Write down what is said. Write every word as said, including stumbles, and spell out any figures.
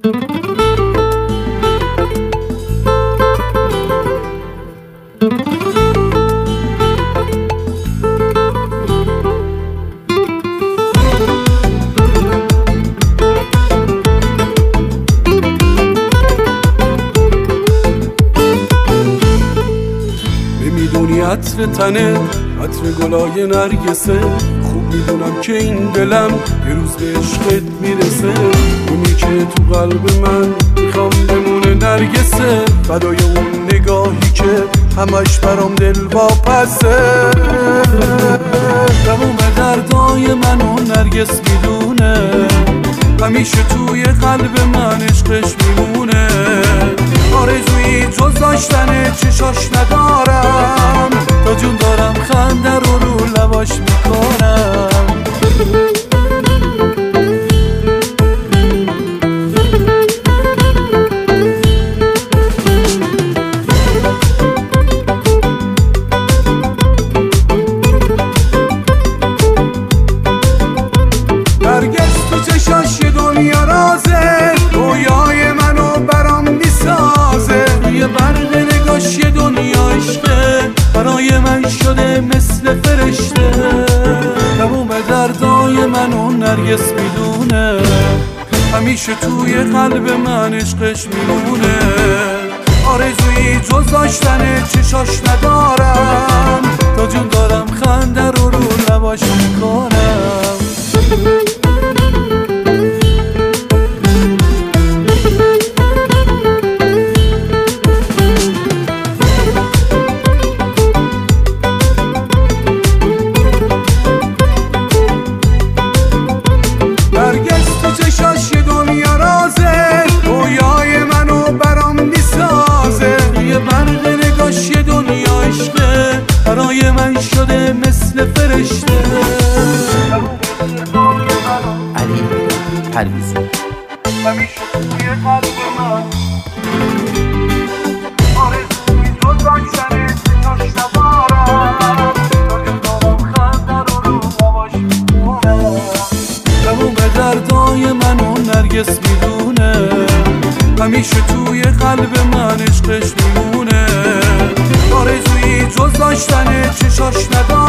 عطر تنه، عطر گلای نرگسه. خوب میدونم که این دلم یه روز به عشقت میرسه. اونی که تو قلب من میخوام بمونه نرگسه. فدای اون نگاهی که همش برام دل واپسه. تموم دردای منو نرگس میدونه، همیشه توی قلب من عشقش میمونه. آرزویی جز داشتن چشاش ندارم، تا جون دارم خنده رو رو لباش میکنم. نرگس تو چشاش یه دنیا رازه، رویای منو برام میسازه. یه برق نگاش یه دنیا عشقه، برای من شده مثل فرشته. تموم دردای منو نرگس میدونه، همیشه توی قلب من عشقش میمونه. آرزویی جز داشتن چشاش ندارم، تا جون دارم خنده رو رو لباش میکنم. نرگس تو چشاش یه دنیا رازه، رویای منو برام میسازه. یه برق نگاش یه دنیا عشقه، برای من شده مثل فرشته. علی پرویزی همیشه توی قلب من آرزوی تو داشتن چشاش ندارم، تا دارم خنده رو رو لباش میکنم. تموم دردای منو نرگس میدونه، همیشه توی قلب من عشقش میمونه. آرزویی جز داشتن چشاش ندارم،